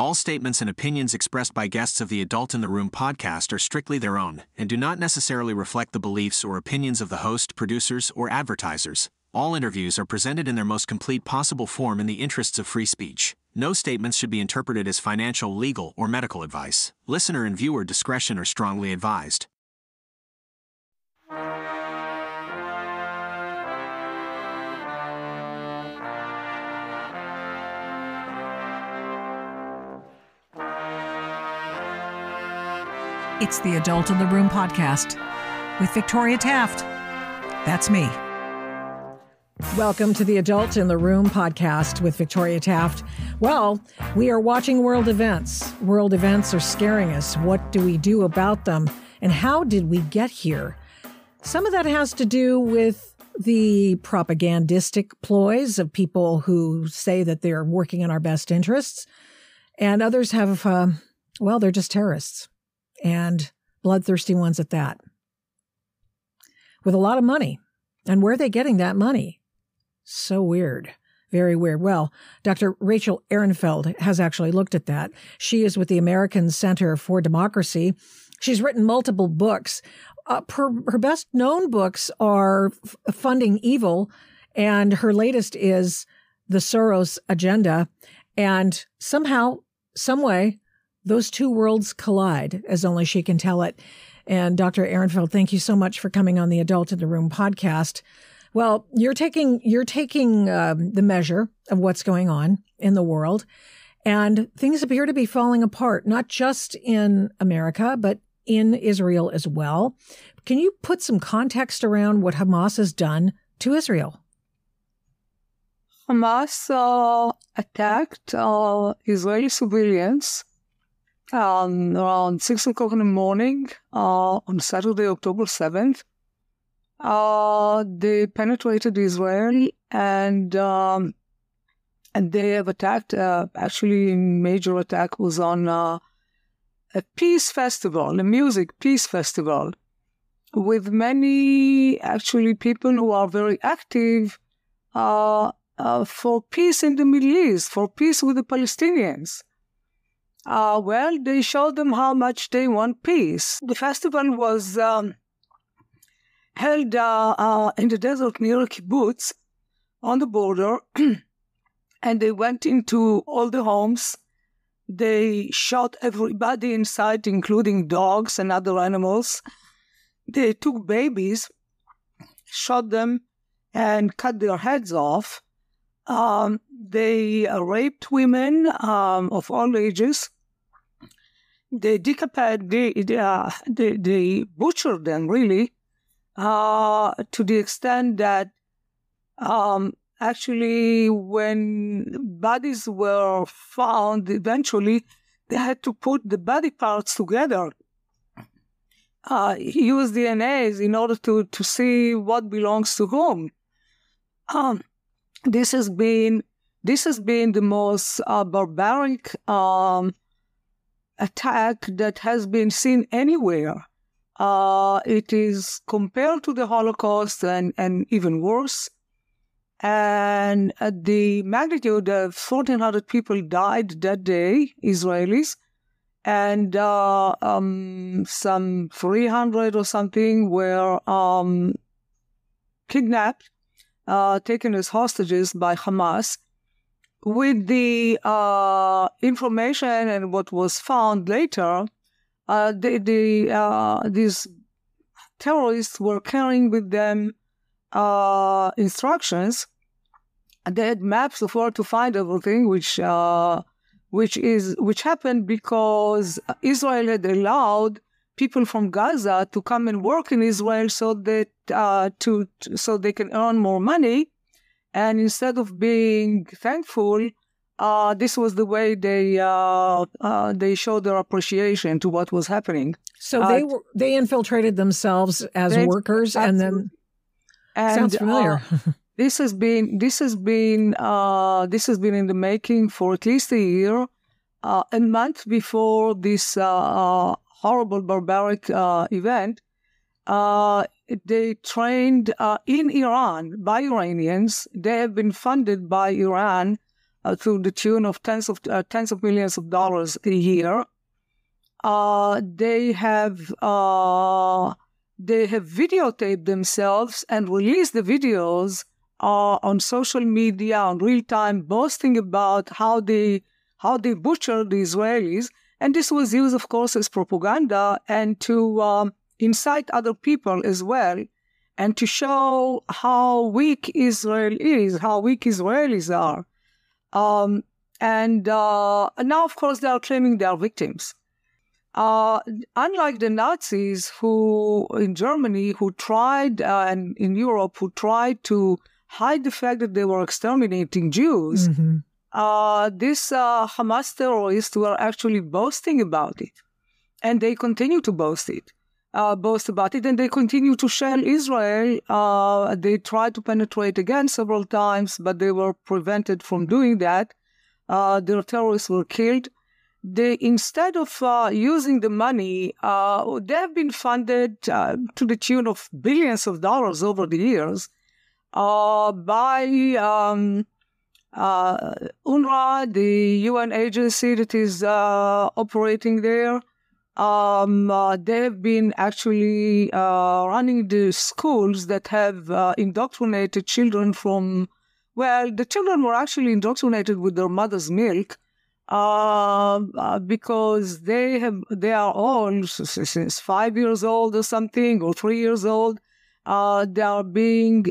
All statements and opinions expressed by guests of the Adult in the Room podcast are strictly their own and do not necessarily reflect the beliefs or opinions of the host, producers, or advertisers. All interviews are presented in their most complete possible form in the interests of free speech. No statements should be interpreted as financial, legal, or medical advice. Listener and viewer discretion are strongly advised. It's the Adult in the Room podcast with Victoria Taft. That's me. Welcome to the Adult in the Room podcast with Victoria Taft. Well, we are watching world events. World events are scaring us. What do we do about them? And how did we get here? Some of that has to do with the propagandistic ploys of people who say that they're working in our best interests. And others have, they're just terrorists. And bloodthirsty ones at that, with a lot of money. And where are they getting that money? So weird. Very weird. Well, Dr. Rachel Ehrenfeld has actually looked at that. She is with the American Center for Democracy. She's written multiple books. Her best known books are Funding Evil, and her latest is The Soros Agenda. And somehow, some way, those two worlds collide, as only she can tell it. And Dr. Ehrenfeld, thank you so much for coming on the Adult in the Room podcast. Well, you're taking the measure of what's going on in the world, and things appear to be falling apart, not just in America, but in Israel as well. Can you put some context around what Hamas has done to Israel? Hamas attacked Israeli civilians around 6 o'clock in the morning on Saturday, October 7th. They penetrated Israel and they have attacked, actually major attack was on a peace festival, a music peace festival, with many actually people who are very active for peace in the Middle East, for peace with the Palestinians. They showed them how much they want peace. The festival was held in the desert near a kibbutz on the border, and they went into all the homes. They shot everybody inside, including dogs and other animals. They took babies, shot them, and cut their heads off. They raped women of all ages. They decapitated, they butchered them, really, to the extent that actually when bodies were found, eventually they had to put the body parts together, use DNAs in order to see what belongs to whom. This has been the most barbaric attack that has been seen anywhere. It is compared to the Holocaust and even worse. And the magnitude of 1,400 people died that day, Israelis, and some 300 or something were kidnapped, taken as hostages by Hamas. With the information and what was found later, these terrorists were carrying with them instructions. They had maps of where to find everything, which happened because Israel had allowed people from Gaza to come and work in Israel so that so they can earn more money. And instead of being thankful, this was the way they showed their appreciation to what was happening. So they infiltrated themselves as workers, and sounds familiar. This has been in the making for at least a year. A month before this horrible, barbaric event, they trained in Iran by Iranians. They have been funded by Iran to the tune of tens of millions of dollars a year. They have videotaped themselves and released the videos on social media, on real time, boasting about how they butchered the Israelis. And this was used, of course, as propaganda and to incite other people as well, and to show how weak Israel is, how weak Israelis are. And now, of course, they are claiming they are victims. Unlike the Nazis in Germany, who tried, and in Europe, who tried to hide the fact that they were exterminating Jews, these Hamas terrorists were actually boasting about it. And they continue to boast about it, and they continue to shell Israel. They tried to penetrate again several times, but they were prevented from doing that. Their terrorists were killed. Instead of using the money, they have been funded to the tune of billions of dollars over the years by UNRWA, the UN agency that is operating there. They have been actually running the schools that have indoctrinated children the children were actually indoctrinated with their mother's milk, because they are all since 5 years old or something, or 3 years old. They are being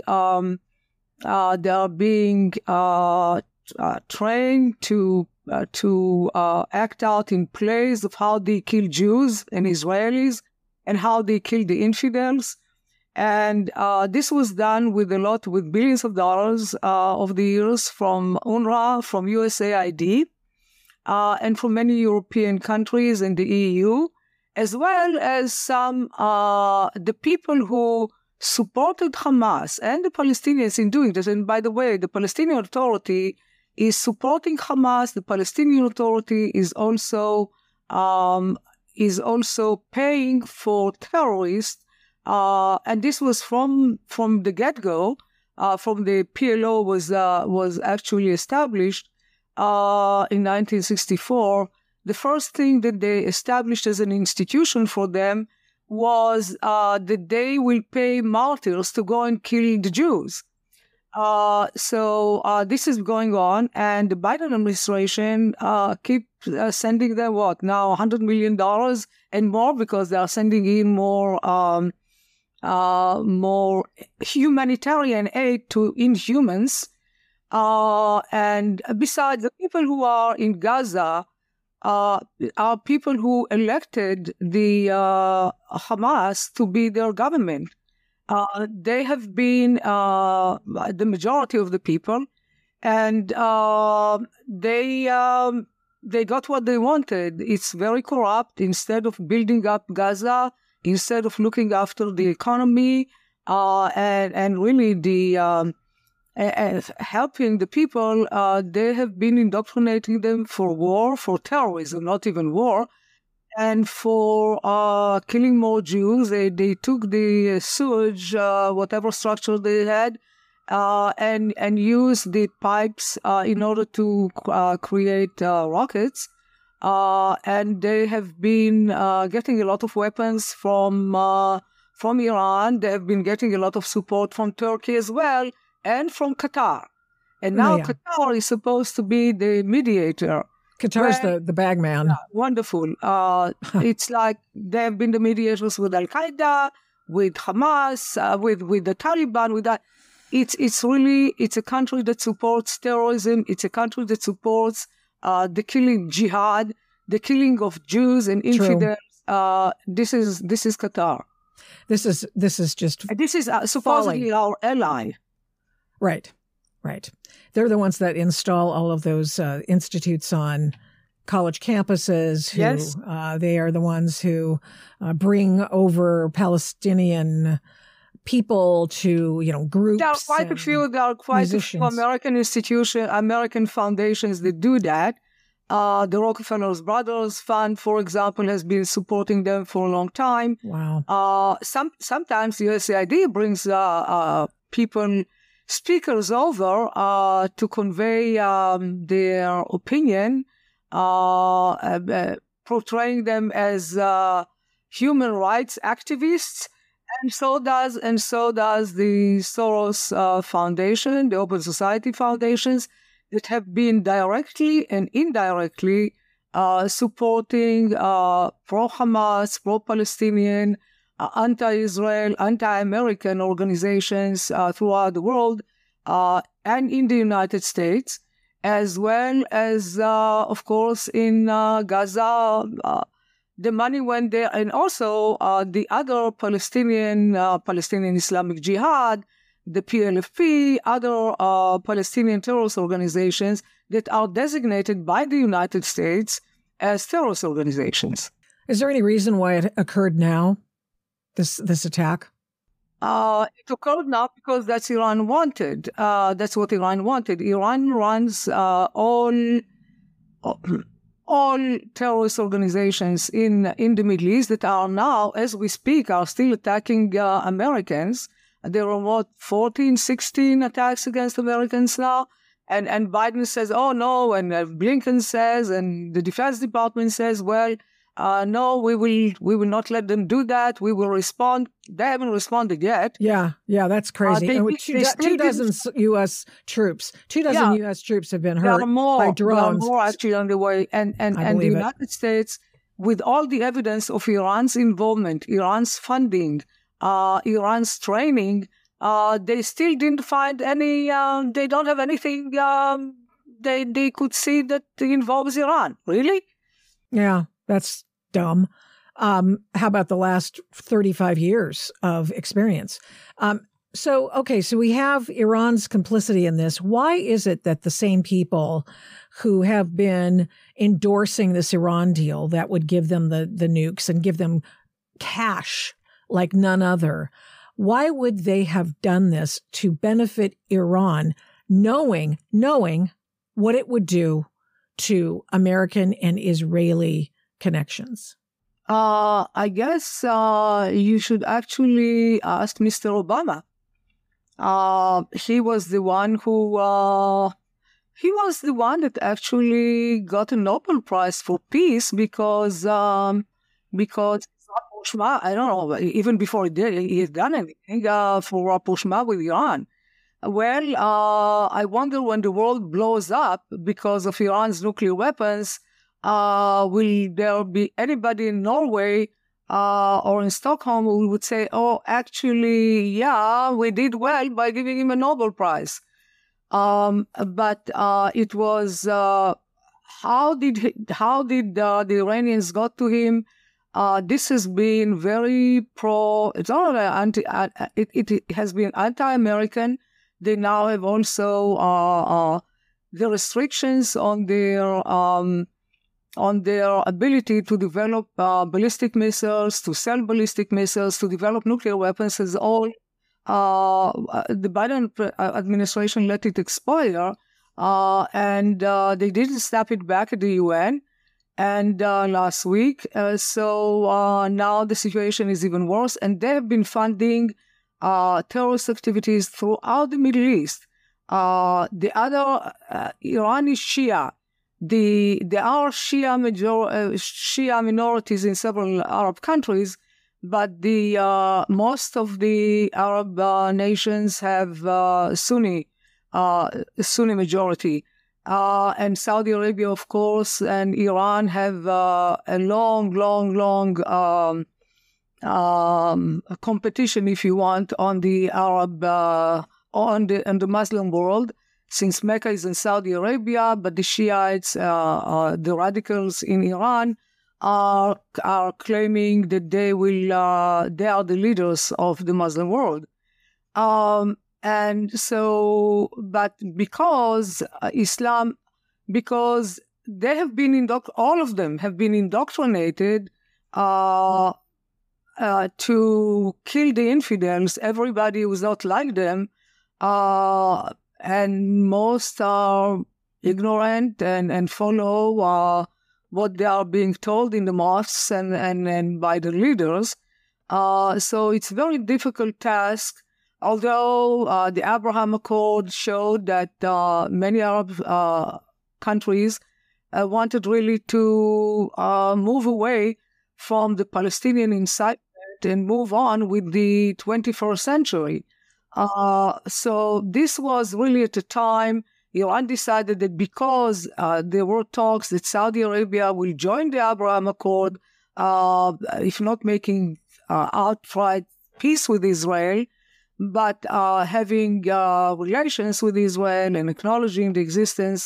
trained to act out in plays of how they kill Jews and Israelis and how they kill the infidels. And this was done with billions of dollars over the years from UNRWA, from USAID, and from many European countries and the EU, as well as some the people who supported Hamas and the Palestinians in doing this. And by the way, the Palestinian Authority is supporting Hamas. The Palestinian Authority is also paying for terrorists, and this was from the get-go. From the PLO was actually established in 1964. The first thing that they established as an institution for them was that they will pay martyrs to go and kill the Jews. So this is going on, and the Biden administration keep sending them now $100 million and more, because they are sending in more humanitarian aid to inhumans. And besides, the people who are in Gaza are people who elected the Hamas to be their government. They have been the majority of the people, and they got what they wanted. It's very corrupt. Instead of building up Gaza, instead of looking after the economy, and really helping the people, they have been indoctrinating them for war, for terrorism, not even war, and for killing more Jews. They took the sewage, whatever structure they had, and used the pipes in order to create rockets. And they have been getting a lot of weapons from Iran. They have been getting a lot of support from Turkey as well, and from Qatar. And now Qatar is supposed to be the mediator. Qatar's the bag man. Yeah, wonderful. It's like they've been the mediators with Al-Qaeda, with Hamas, with the Taliban, with that. It's a country that supports terrorism. It's a country that supports the killing jihad, the killing of Jews and infidels. This is Qatar. This is just this is supposedly our ally. Right. They're the ones that install all of those institutes on college campuses. Yes. They are the ones who bring over Palestinian people to, groups. There are quite a few American institutions, American foundations that do that. The Rockefeller Brothers Fund, for example, has been supporting them for a long time. Wow. Sometimes USAID brings people speakers over to convey their opinion, portraying them as human rights activists. And so does the Soros Foundation, the Open Society Foundations, that have been directly and indirectly supporting pro-Hamas, pro-Palestinian, anti-Israel, anti-American organizations throughout the world and in the United States, as well as, of course, in Gaza. The money went there, and also the other Palestinian Islamic Jihad, the PLFP, other Palestinian terrorist organizations that are designated by the United States as terrorist organizations. Is there any reason why it occurred now, this attack? It occurred now because that's Iran wanted. That's what Iran wanted. Iran runs all terrorist organizations in the Middle East that are now, as we speak, are still attacking Americans. There are 14, 16 attacks against Americans now. And Biden says, oh, no, and Blinken says, and the Defense Department says, well, no, we will not let them do that. We will respond. They haven't responded yet. Yeah, that's crazy. Two dozen U.S. troops. 2,000 U.S. troops have been hurt by drones. There are more actually on the way. And the United States, with all the evidence of Iran's involvement, Iran's funding, Iran's training, they still didn't find any, they don't have anything they could see that involves Iran. Really? Yeah. That's dumb. How about the last 35 years of experience? So we have Iran's complicity in this. Why is it that the same people who have been endorsing this Iran deal that would give them the nukes and give them cash like none other, why would they have done this to benefit Iran, knowing what it would do to American and Israeli connections? I guess you should actually ask Mr. Obama. He was the one that actually got a Nobel Prize for Peace because I don't know, even before he had done anything for rapprochement with Iran. Well, I wonder when the world blows up because of Iran's nuclear weapons, will there be anybody in Norway or in Stockholm who would say, oh, actually, yeah, we did well by giving him a Nobel Prize. But it was, how did the Iranians got to him? This has been very it has been anti-American. They now have also the restrictions on their ability to develop ballistic missiles, to sell ballistic missiles, to develop nuclear weapons is all, the Biden administration let it expire, and they didn't snap it back at the UN and last week. So now the situation is even worse, and they have been funding terrorist activities throughout the Middle East. The other Iran is Shia. There are Shia minorities in several Arab countries, but most of the Arab nations have Sunni majority. And Saudi Arabia, of course, and Iran have a long competition, if you want, on the Arab, on the Muslim world. Since Mecca is in Saudi Arabia, but the Shiites, the radicals in Iran, are claiming that they are the leaders of the Muslim world. And so, but because because they have been all of them have been indoctrinated to kill the infidels, everybody who's not like them, and most are ignorant and follow what they are being told in the mosques and by the leaders. So it's a very difficult task although the Abraham Accord showed that many Arab countries wanted really to move away from the Palestinian incitement and move on with the 21st century. So this was really at a time Iran decided that because there were talks that Saudi Arabia will join the Abraham Accord, if not making outright peace with Israel, but having relations with Israel and acknowledging the existence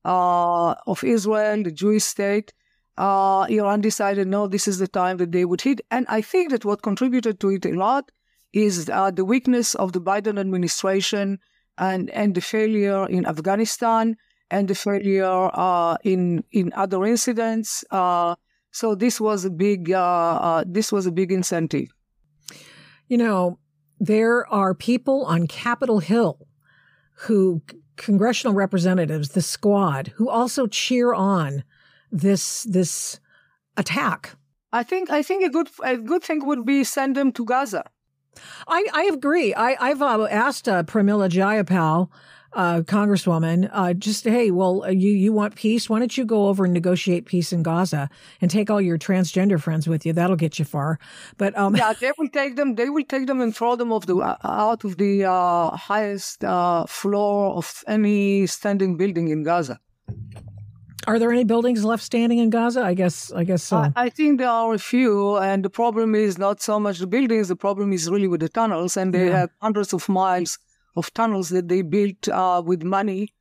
of Israel, the Jewish state, Iran decided, no, this is the time that they would hit. And I think that what contributed to it a lot is the weakness of the Biden administration and the failure in Afghanistan and the failure in other incidents. So this was a big incentive. You know, there are people on Capitol Hill who, congressional representatives, the squad, who also cheer on this attack. I think a good thing would be send them to Gaza. I agree. I've asked Pramila Jayapal, Congresswoman, just, hey, well, you want peace? Why don't you go over and negotiate peace in Gaza and take all your transgender friends with you? That'll get you far. But yeah, they will take them. They will take them and throw them out of the highest floor of any standing building in Gaza. Are there any buildings left standing in Gaza? I guess so. I think there are a few, and the problem is not so much the buildings. The problem is really with the tunnels, and they have hundreds of miles of tunnels that they built with money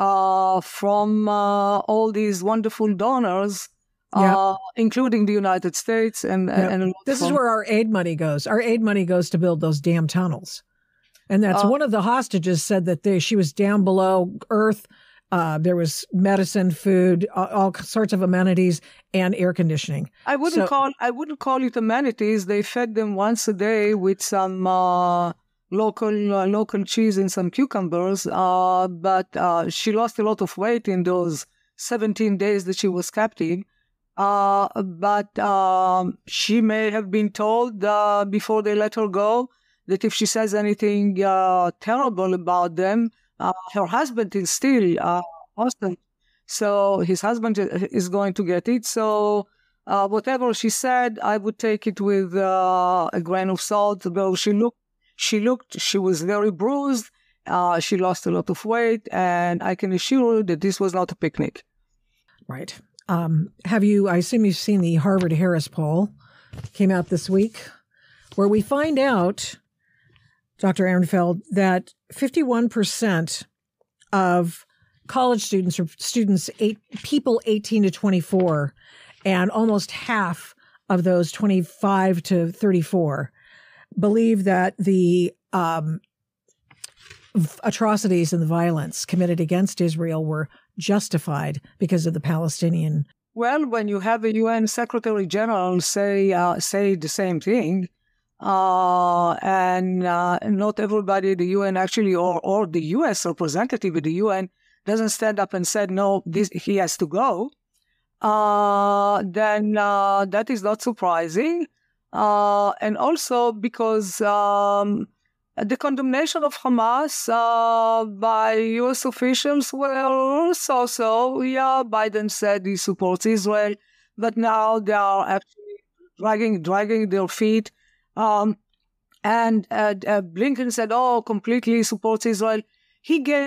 from all these wonderful donors, including the United States. And this is where our aid money goes. Our aid money goes to build those damn tunnels. And that's one of the hostages said that she was down below earth. There was medicine, food, all sorts of amenities, and air conditioning. I wouldn't call it amenities. They fed them once a day with some local cheese and some cucumbers. But she lost a lot of weight in those 17 days that she was captive. But she may have been told before they let her go that if she says anything terrible about them, her husband is still hostage, so his husband is going to get it. So whatever she said, I would take it with a grain of salt. Though she was very bruised. She lost a lot of weight, and I can assure you that this was not a picnic. Right. I assume you've seen the Harvard-Harris poll, came out this week, where we find out, Dr. Ehrenfeld, that 51% of college students or people 18 to 24, and almost half of those 25 to 34 believe that the atrocities and the violence committed against Israel were justified because of the Palestinian. Well, when you have a UN Secretary General say the same thing, and not everybody at the UN actually, or the U.S. representative at the UN doesn't stand up and said, no, he has to go, then that is not surprising. And also because the condemnation of Hamas by U.S. officials were so. Yeah, Biden said he supports Israel, but now they are actually dragging their feet. And Blinken said, completely supports Israel. He gave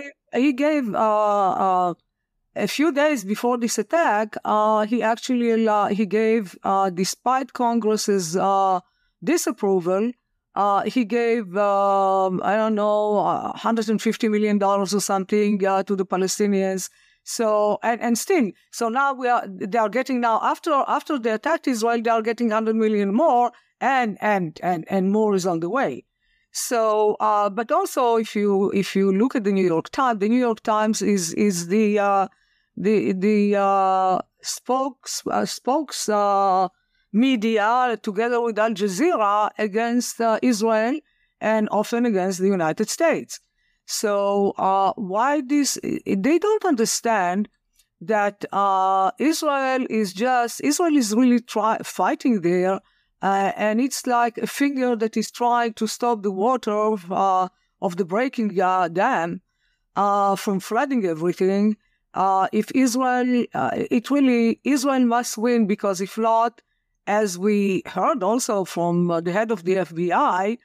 a few days before this attack, he gave, despite Congress's disapproval, he gave, $150 million or something to the Palestinians. So, and still, so now they are getting now, after they attacked Israel, they are getting 100 million more, and more is on the way. So, but also if you look at the New York Times is the spokes media together with Al Jazeera against Israel and often against the United States. So why this? They don't understand that Israel is really fighting there and it's like a finger that is trying to stop the water of the breaking dam from flooding everything. If Israel, Israel must win, because if not, as we heard also from the head of the FBI,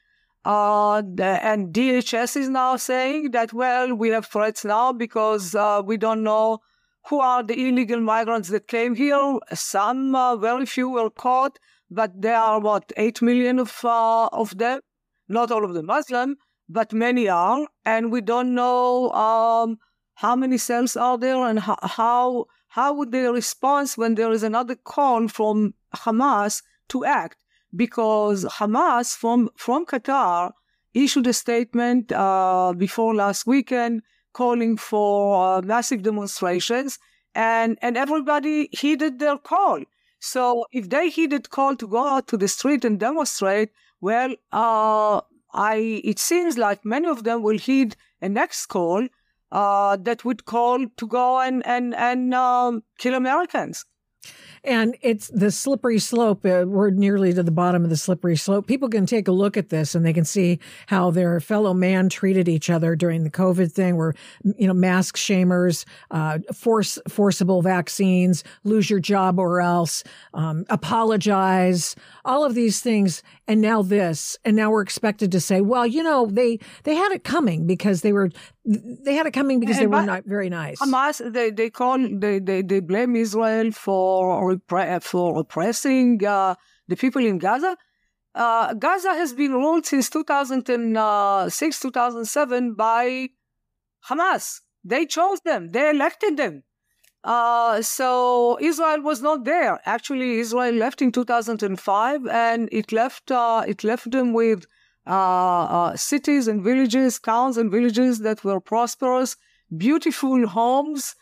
and DHS is now saying that, well, we have threats now because we don't know who are the illegal migrants that came here. Some, very few were caught, but there are, 8 million of them? Not all of them Muslim, but many are. And we don't know how many cells are there and how would they respond when there is another call from Hamas to act. Because Hamas from Qatar issued a statement before last weekend calling for massive demonstrations, and everybody heeded their call. So if they heeded call to go out to the street and demonstrate, well, it seems like many of them will heed a next call that would call to go and kill Americans. And it's the slippery slope. We're nearly to the bottom of the slippery slope. People can take a look at this and they can see how their fellow man treated each other during the COVID thing, where, mask shamers, forcible vaccines, lose your job or else, apologize, all of these things. And now this, and now we're expected to say, well, they had it coming because they were not very nice. Hamas, they blame Israel for oppressing the people in Gaza. Gaza has been ruled since 2006, 2007 by Hamas. They chose them. They elected them. So Israel was not there. Actually, Israel left in 2005, and it left them with cities and villages, towns and villages that were prosperous, beautiful homes,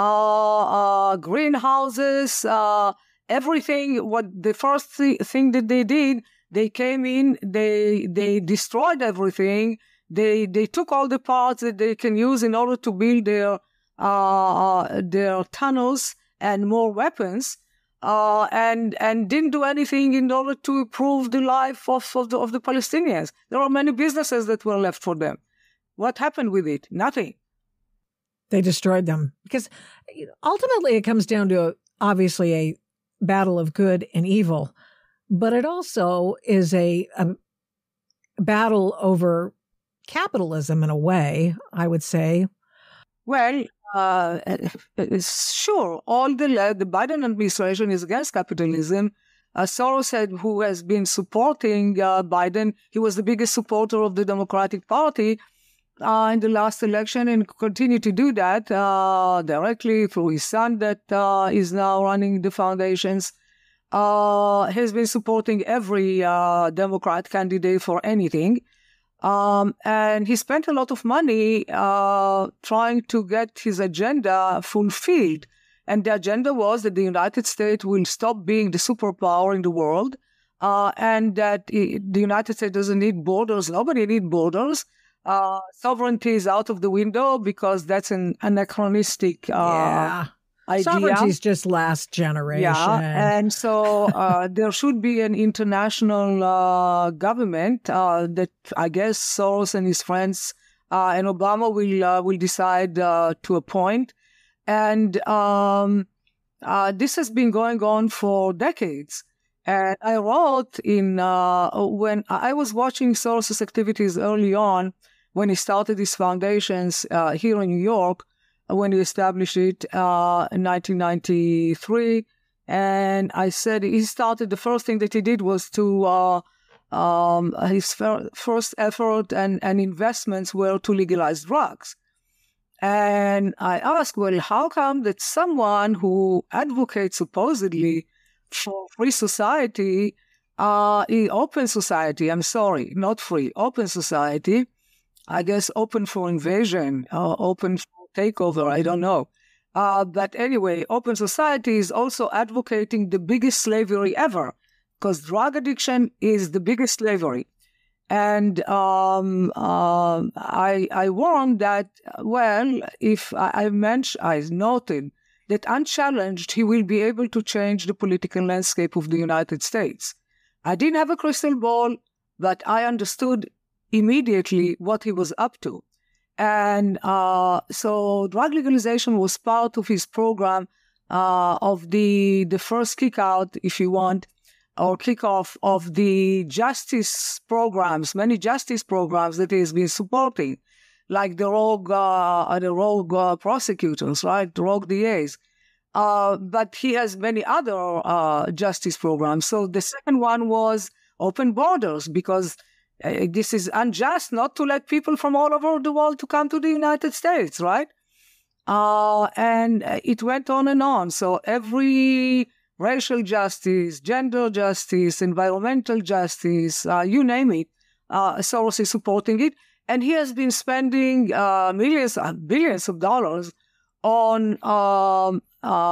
greenhouses, everything. What the first thing that they did, they came in, they destroyed everything. They took all the parts that they can use in order to build their tunnels and more weapons, and didn't do anything in order to improve the life of the Palestinians. There are many businesses that were left for them. What happened with it? Nothing. They destroyed them, because ultimately it comes down to obviously a battle of good and evil, but it also is a battle over capitalism in a way, I would say. Well, sure, all the Biden administration is against capitalism. Soros, who has been supporting Biden, he was the biggest supporter of the Democratic Party in the last election, and continue to do that directly through his son that is now running the foundations. Has been supporting every Democrat candidate for anything. And he spent a lot of money trying to get his agenda fulfilled. And the agenda was that the United States will stop being the superpower in the world, and that the United States doesn't need borders. Nobody needs borders. Sovereignty is out of the window because that's an anachronistic idea. Sovereignty is just last generation. Yeah, and so there should be an international government that I guess Soros and his friends and Obama will decide to appoint. And this has been going on for decades. And I wrote when I was watching Soros' activities early on, when he started his foundations here in New York, when he established it in 1993. And I said the first thing that he did was to, his first effort and investments were to legalize drugs. And I asked, well, how come that someone who advocates supposedly for free society, open society, I'm sorry, not free, open society, I guess open for invasion, open for takeover, I don't know. But anyway, open society is also advocating the biggest slavery ever, because drug addiction is the biggest slavery. And I warned that, well, if I noted that unchallenged, he will be able to change the political landscape of the United States. I didn't have a crystal ball, but I understood immediately what he was up to. And so drug legalization was part of his program of the first kick out, if you want, or kickoff of the justice programs, many justice programs that he has been supporting, like the rogue prosecutors, right, the rogue DAs. But he has many other justice programs. So the second one was open borders, because this is unjust not to let people from all over the world to come to the United States, right? And it went on and on. So every racial justice, gender justice, environmental justice, you name it, Soros is supporting it. And he has been spending billions of dollars on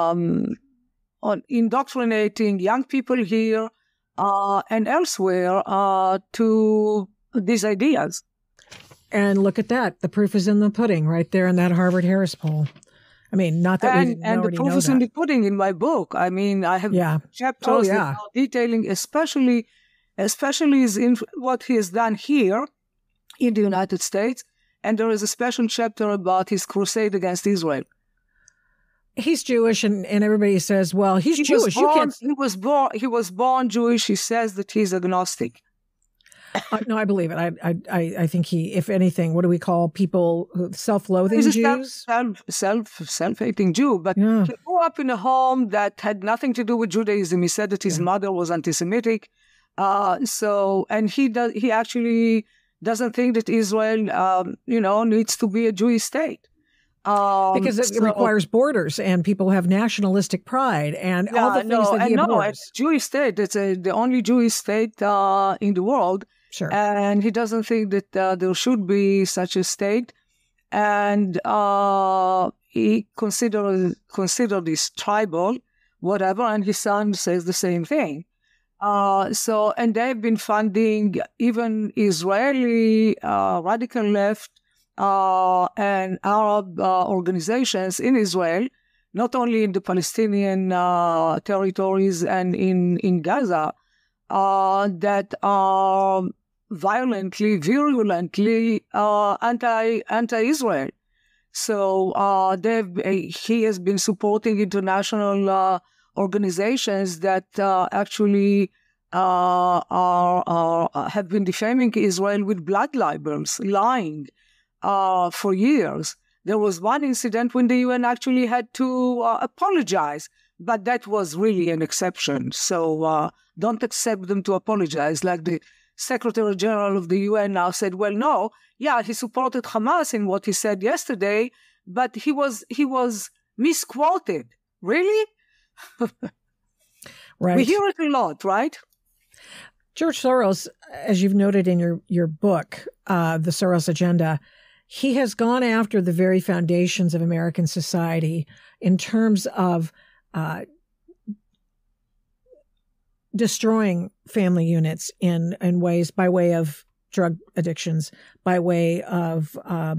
indoctrinating young people here and elsewhere to these ideas. And look at that. The proof is in the pudding right there in that Harvard-Harris poll. I mean, not that we didn't already know that. And the proof is in the pudding in my book. I mean, I have chapters that are detailing especially in what he has done here in the United States. And there is a special chapter about his crusade against Israel. He's Jewish, and everybody says, well, he's Jewish. He was born Jewish. He says that he's agnostic. No, I believe it. I think he, if anything, what do we call people self-loathing Jews? Self-hating Jew. But he grew up in a home that had nothing to do with Judaism. He said that his mother was anti-Semitic. And he actually doesn't think that Israel, needs to be a Jewish state. Because it requires borders, and people have nationalistic pride, and all the things that he abhors. It's a Jewish state. It's the only Jewish state in the world. Sure. And he doesn't think that there should be such a state. And he considered this tribal, whatever, and his son says the same thing. And they've been funding even Israeli radical left and Arab organizations in Israel, not only in the Palestinian territories and in Gaza, that are virulently anti-Israel. So he has been supporting international organizations that actually have been defaming Israel with blood libels, lying for years. There was one incident when the UN actually had to apologize, but that was really an exception. So don't accept them to apologize. Like the Secretary General of the UN now said, well, no, he supported Hamas in what he said yesterday, but he was misquoted. Really? Right. We hear it a lot, right? George Soros, as you've noted in your book, The Soros Agenda, he has gone after the very foundations of American society in terms of destroying family units in ways, by way of drug addictions, by way of,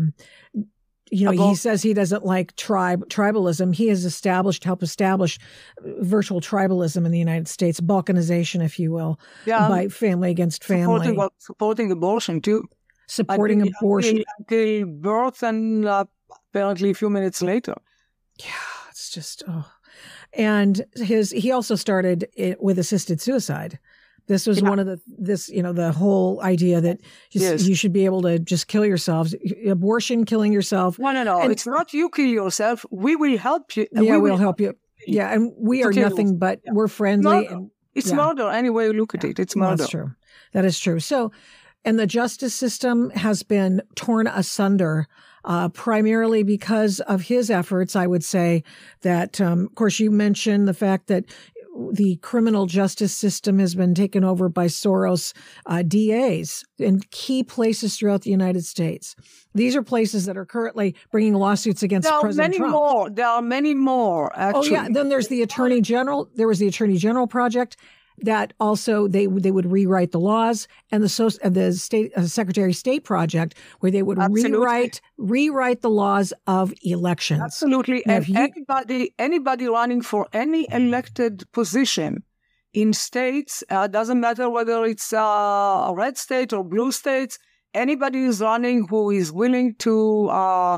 he says he doesn't like tribalism. He has helped establish virtual tribalism in the United States, balkanization, if you will, by family against family. Supporting abortion, too. Supporting abortion. Until birth and apparently a few minutes later. Yeah, it's just, And he also started it with assisted suicide. This was one of the whole idea that you should be able to just kill yourselves. Abortion, killing yourself. No. And it's not you kill yourself. We will help you. We'll help you. Yeah, and we are nothing but we're friendly. It's murder. Any way you look at it, it's murder. That's true. That is true. So, and the justice system has been torn asunder, primarily because of his efforts. I would say that, of course, you mentioned the fact that the criminal justice system has been taken over by Soros DAs in key places throughout the United States. These are places that are currently bringing lawsuits against President Trump. There are many more, actually. Oh, yeah. Then there's the Attorney General. There was the Attorney General Project that also they would rewrite the laws, and the state Secretary of State Project, where they would rewrite the laws of elections. Absolutely. And anybody running for any elected position in states, doesn't matter whether it's a red state or blue states, anybody is running who is willing to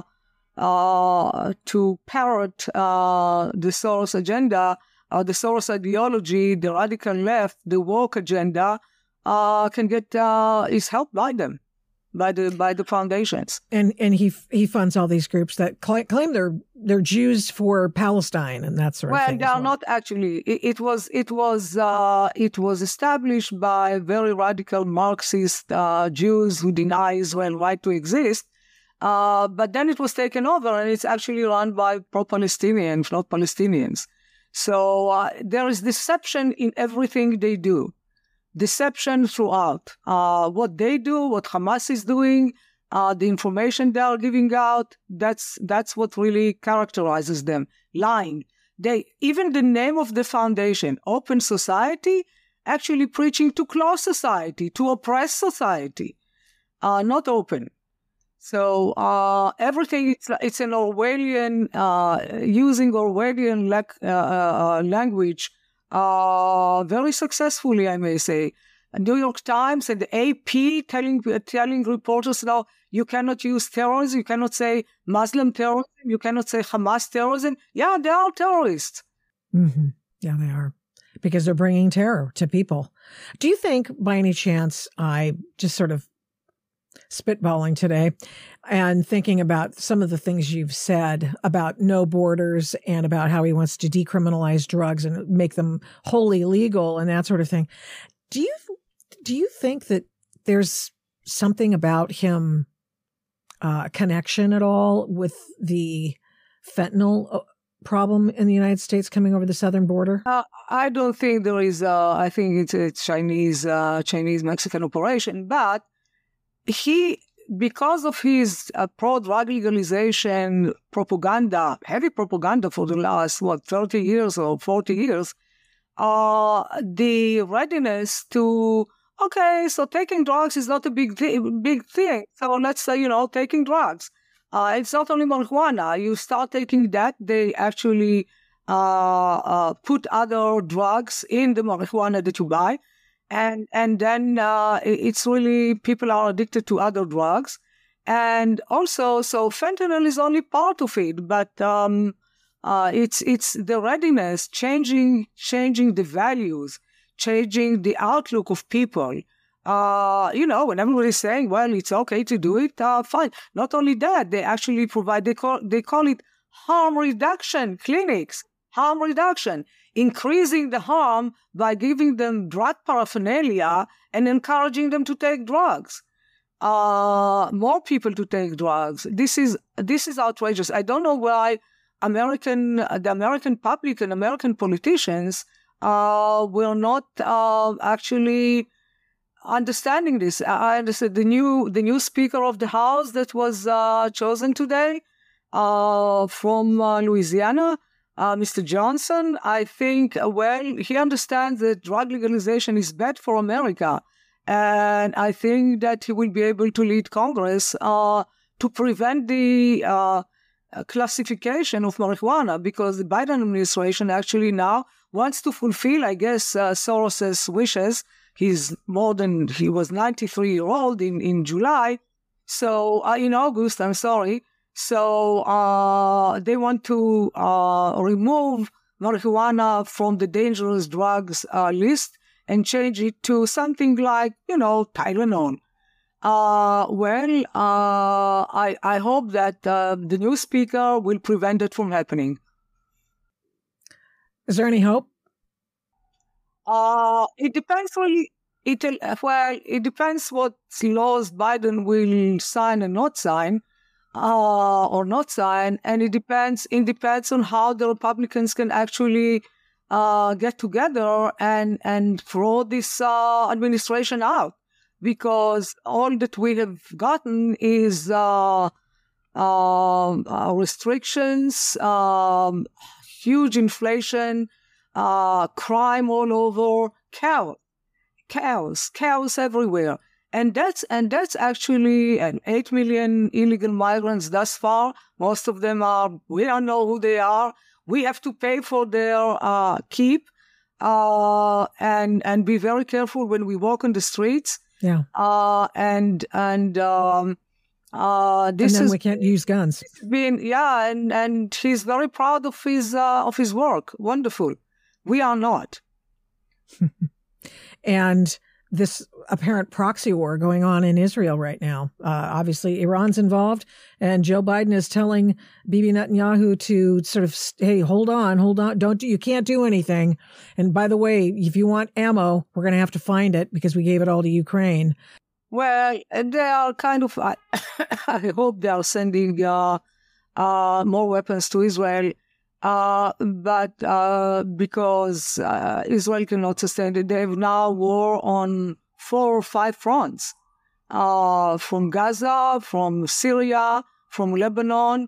parrot the Soros agenda, the Soros ideology, the radical left, the woke agenda, can get is helped by them, by the foundations. And he funds all these groups that claim they're Jews for Palestine and that sort of thing. Well, they are not actually. It was established by very radical Marxist Jews who deny Israel right to exist. But then it was taken over, and it's actually run by pro-Palestinians, not Palestinians. So there is deception in everything they do. Deception throughout. What they do, what Hamas is doing, the information they are giving out, that's what really characterizes them. Lying. Even the name of the foundation, Open Society, actually preaching to close society, to oppress society, not open. So everything, it's an Orwellian, using Orwellian language very successfully, I may say. New York Times and the AP telling reporters now, you cannot use terrorism, you cannot say Muslim terrorism, you cannot say Hamas terrorism. Yeah, they are terrorists. Mm-hmm. Yeah, they are. Because they're bringing terror to people. Do you think, by any chance, I just sort of spitballing today and thinking about some of the things you've said about no borders and about how he wants to decriminalize drugs and make them wholly legal and that sort of thing. Do you think that there's something about him, connection at all with the fentanyl problem in the United States coming over the southern border? I don't think there is. I think it's a Chinese-Mexican operation, but he, because of his pro-drug legalization propaganda, heavy propaganda for the last, 30 years or 40 years, the readiness to, okay, so taking drugs is not a big thing. So let's say, taking drugs. It's not only marijuana. You start taking that, they actually put other drugs in the marijuana that you buy. And then it's really, people are addicted to other drugs. And also, so fentanyl is only part of it, but it's the readiness, changing the values, changing the outlook of people. When everybody's saying, well, it's okay to do it, fine. Not only that, they actually provide, they call it harm reduction clinics, harm reduction. Increasing the harm by giving them drug paraphernalia and encouraging them to take drugs. More people to take drugs. This is outrageous. I don't know why the American public and American politicians were not actually understanding this. I understand the new Speaker of the House that was chosen today from Louisiana. Mr. Johnson, I think, he understands that drug legalization is bad for America. And I think that he will be able to lead Congress to prevent the classification of marijuana, because the Biden administration actually now wants to fulfill, I guess, Soros's wishes. He was 93-year-old in July. So, in August, I'm sorry. So they want to remove marijuana from the dangerous drugs list and change it to something like, Tylenol. I hope that the new speaker will prevent it from happening. Is there any hope? It depends really. It depends what laws Biden will sign and not sign. Or not sign, and it depends on how the Republicans can actually get together and throw this administration out, because all that we have gotten is restrictions, huge inflation, crime all over, chaos everywhere. And that's actually 8 million illegal migrants thus far. Most of them we don't know who they are. We have to pay for their keep. and be very careful when we walk on the streets. Yeah. And we can't use guns. And he's very proud of his work. Wonderful. We are not. And this apparent proxy war going on in Israel right now. Obviously, Iran's involved, and Joe Biden is telling Bibi Netanyahu to sort of, hey, hold on, you can't do anything. And by the way, if you want ammo, we're going to have to find it because we gave it all to Ukraine. Well, they are kind of, I hope they are sending more weapons to Israel. But because Israel cannot sustain it, they have now war on 4 or 5 fronts, from Gaza, from Syria, from Lebanon,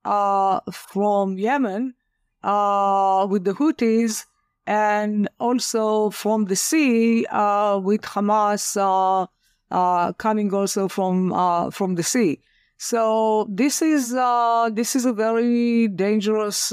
from Yemen, with the Houthis, and also from the sea, with Hamas coming also from the sea. So this is a very dangerous.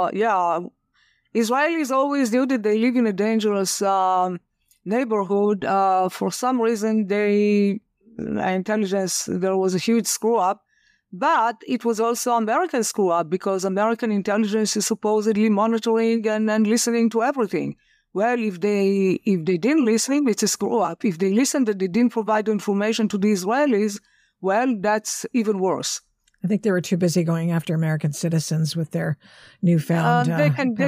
Israelis always knew that they live in a dangerous neighborhood. For some reason, intelligence, there was a huge screw up, but it was also American screw up because American intelligence is supposedly monitoring and listening to everything. Well, if they didn't listen, it's a screw up. If they listened, that they didn't provide information to the Israelis. Well, that's even worse. I think they were too busy going after American citizens with their newfound. They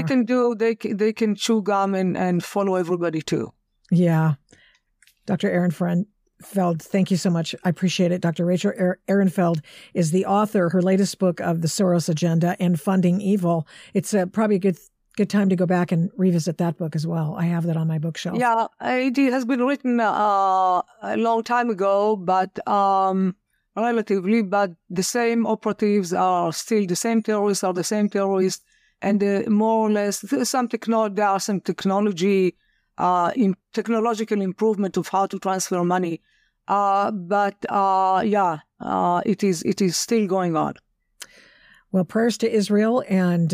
can chew gum and follow everybody too. Yeah, Dr. Ehrenfeld, thank you so much. I appreciate it. Dr. Rachel Ehrenfeld is the author. Her latest book of The Soros Agenda and Funding Evil. It's probably a good time to go back and revisit that book as well. I have that on my bookshelf. Yeah, it has been written a long time ago, but relatively, but the same operatives are still the same terrorists, and more or less there are some technological improvement of how to transfer money, it is still going on. Well, prayers to Israel, and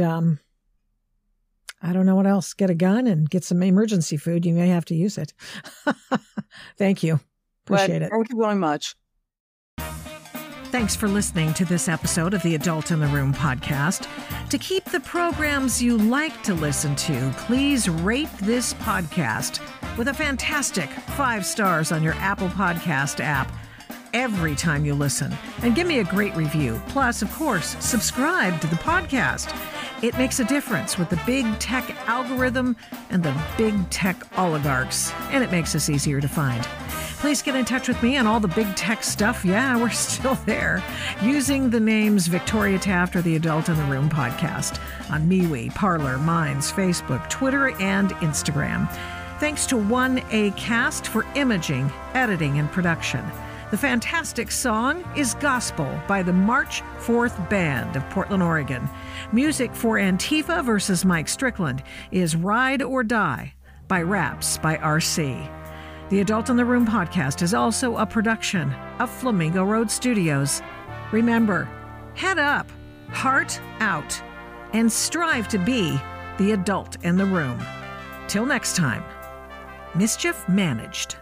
I don't know what else. Get a gun and get some emergency food. You may have to use it. Thank you. Appreciate it. Thank you very much. Thanks for listening to this episode of the Adult in the Room podcast. To keep the programs you like to listen to, please rate this podcast with a fantastic 5 stars on your Apple Podcast app every time you listen. And give me a great review. Plus, of course, subscribe to the podcast. It makes a difference with the big tech algorithm and the big tech oligarchs, and it makes us easier to find. Please get in touch with me on all the big tech stuff. Yeah, we're still there. Using the names Victoria Taft or the Adult in the Room podcast on MeWe, Parler, Minds, Facebook, Twitter, and Instagram. Thanks to 1ACast for imaging, editing, and production. The fantastic song is Gospel by the March 4th Band of Portland, Oregon. Music for Antifa versus Mike Strickland is Ride or Die by Raps by RC. The Adult in the Room podcast is also a production of Flamingo Road Studios. Remember, head up, heart out, and strive to be the adult in the room. Till next time, mischief managed.